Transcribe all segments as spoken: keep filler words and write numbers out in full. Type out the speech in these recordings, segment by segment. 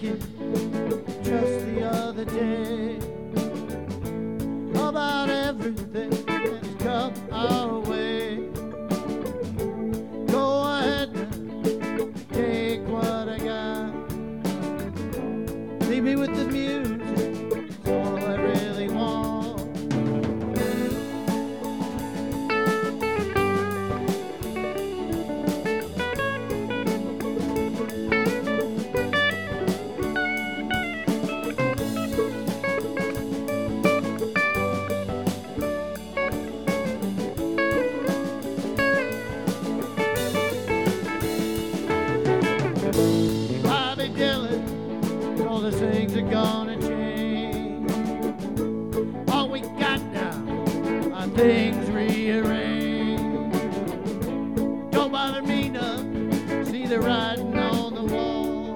thinking just the other day about everything that's come our way. Go ahead now, take what I got. Leave me with the music, it's all I really want. Bobby Dylan told us things are gonna change. All we got now are things rearranged. Don't bother me none, see the writing on the wall.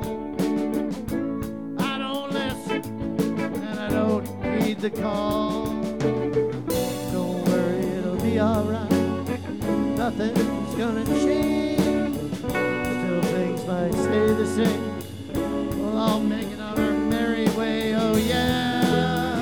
I don't listen and I don't heed the call. Don't worry, it'll be alright. Nothing's gonna change. Still things might stay the same. We'll all make it on our merry way, oh yeah.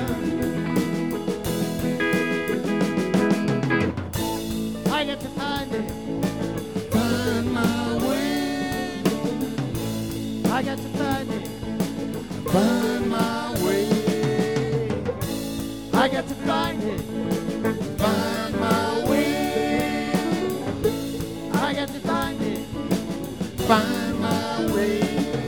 I got to find it, find my way. I got to find it, find my way. I got to find it, find my way. I got to find it, find my way.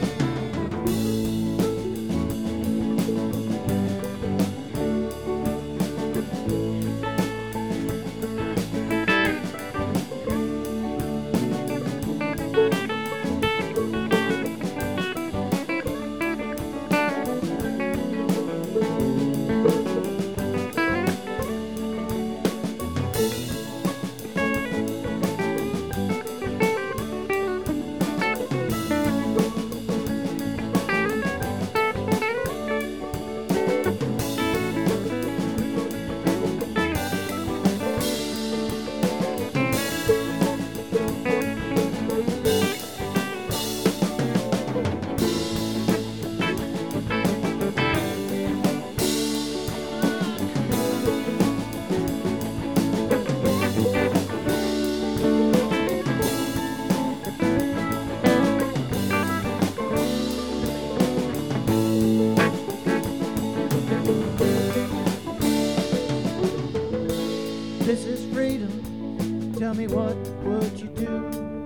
This is freedom, tell me what would you do?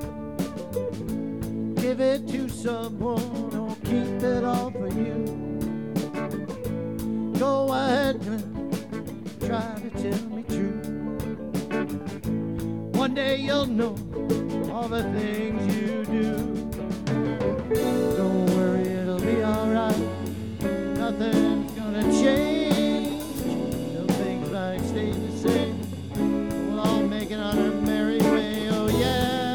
Give it to someone or keep it all for you? Go ahead and try to tell me true. One day you'll know all the things you do. Don't worry, it'll be alright. Nothing's gonna change. No things might stay the same. We'll all make it on our merry way, oh yeah.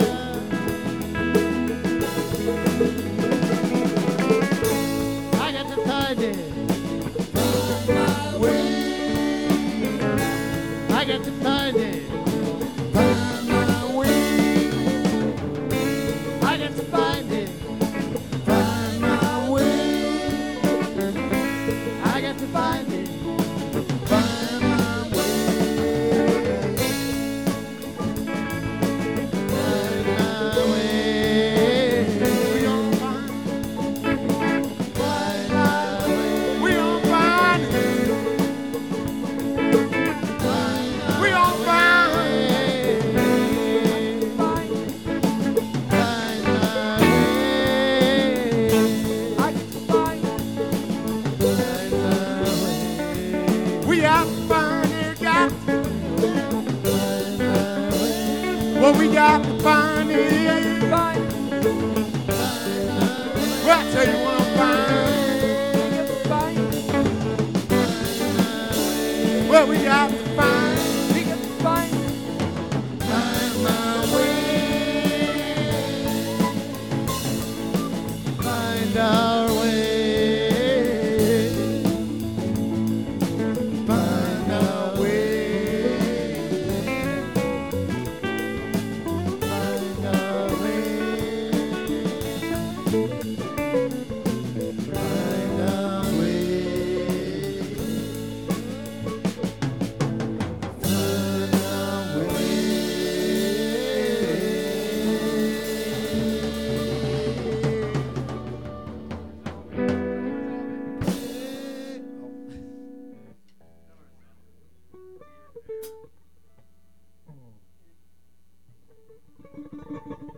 I got to find it, find my way. I got to find it, find my way. I got to find it, find my way. I got to find it, find my way. Find my way. We gon' find, find my way. We gon' find it. We gon' find it. Find my way. I get to find it. Find my way. We got to find it, got to. Find my way. Well, we got to find it. Find my Well, I tell you what I'm finding. way. Well, we got to